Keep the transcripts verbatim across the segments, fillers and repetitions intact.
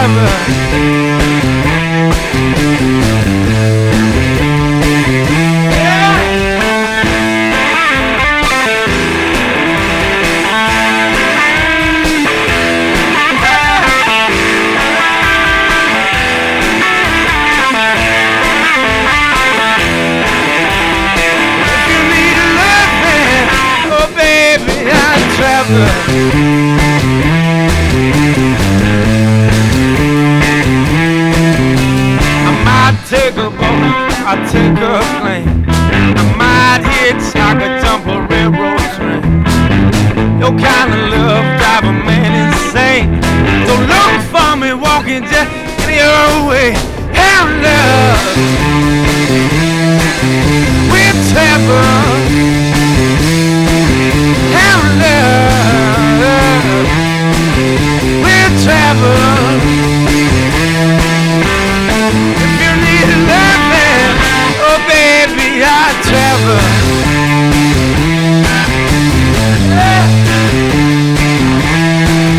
I might take a boat, I'll take a plane. I might hitchhike or jump a railroad train. Your kind of love drive a man insane. So look for me walking just any old way. How love will travel. How love will travel. If you need loving, oh baby, I travel.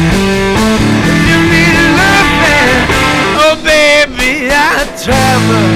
If you need loving, oh baby, I travel.